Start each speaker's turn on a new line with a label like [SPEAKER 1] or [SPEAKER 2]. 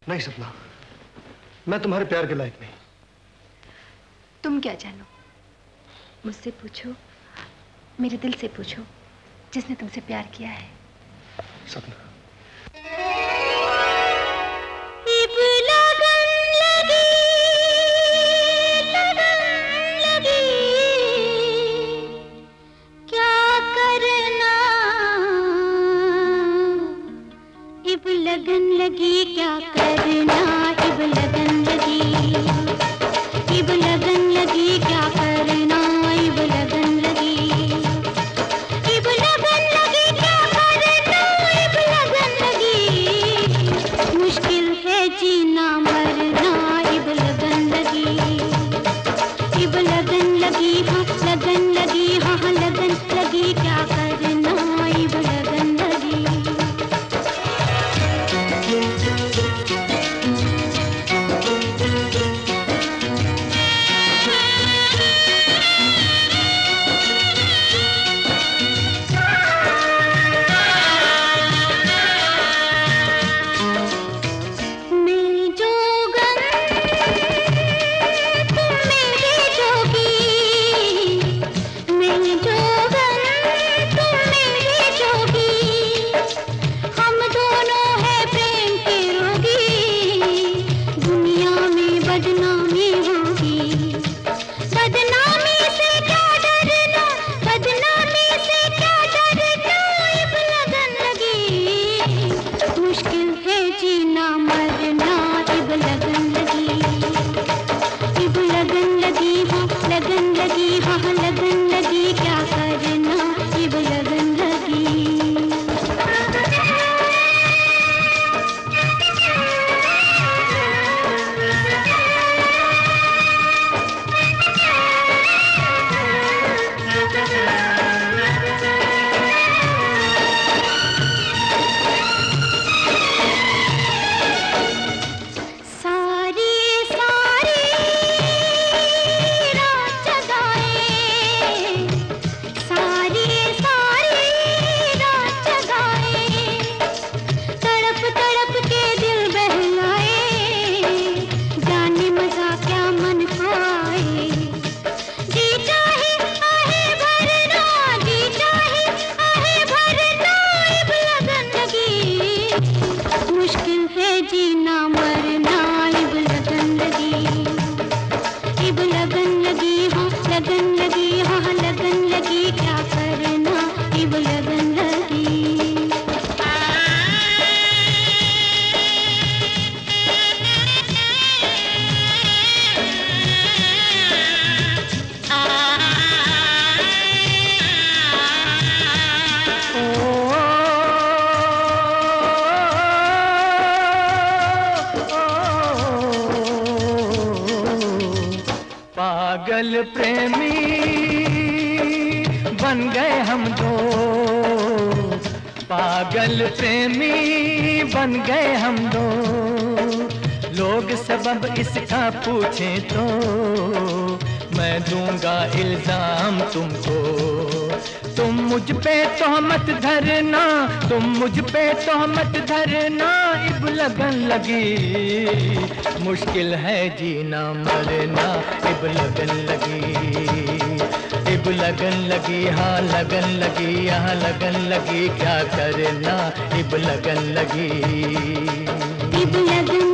[SPEAKER 1] नहीं सपना, मैं तुम्हारे प्यार के लायक नहीं।
[SPEAKER 2] तुम क्या जानो? मुझसे पूछो, मेरे दिल से पूछो, जिसने तुमसे प्यार किया है।
[SPEAKER 1] सपना,
[SPEAKER 3] लगन लगी क्या करना, इब लगन लगी, इब लगन लगी क्या करना, इब लगन लगी, इब लगन लगी क्या करना, इब लगन लगी, मुश्किल है जीना मरना, इब लगन लगी, इब लगन लगी, हाँ लगन लगी, हाँ लगन लगी क्या करना, इब लगन लगी।
[SPEAKER 4] पागल प्रेमी बन गए हम दो, पागल प्रेमी बन गए हम दो, लोग सबब इसका पूछें तो मैं दूंगा इल्जाम तुमको, तुम मुझ पे तोहमत धरना, तुम मुझ पे तोहमत धरना, इब लगन लगी, मुश्किल है जीना मरना, इब लगन लगी, इब लगन लगी, हाँ लगन लगी, यहाँ लगन लगी क्या करना, इब लगन लगी,
[SPEAKER 3] इब लगन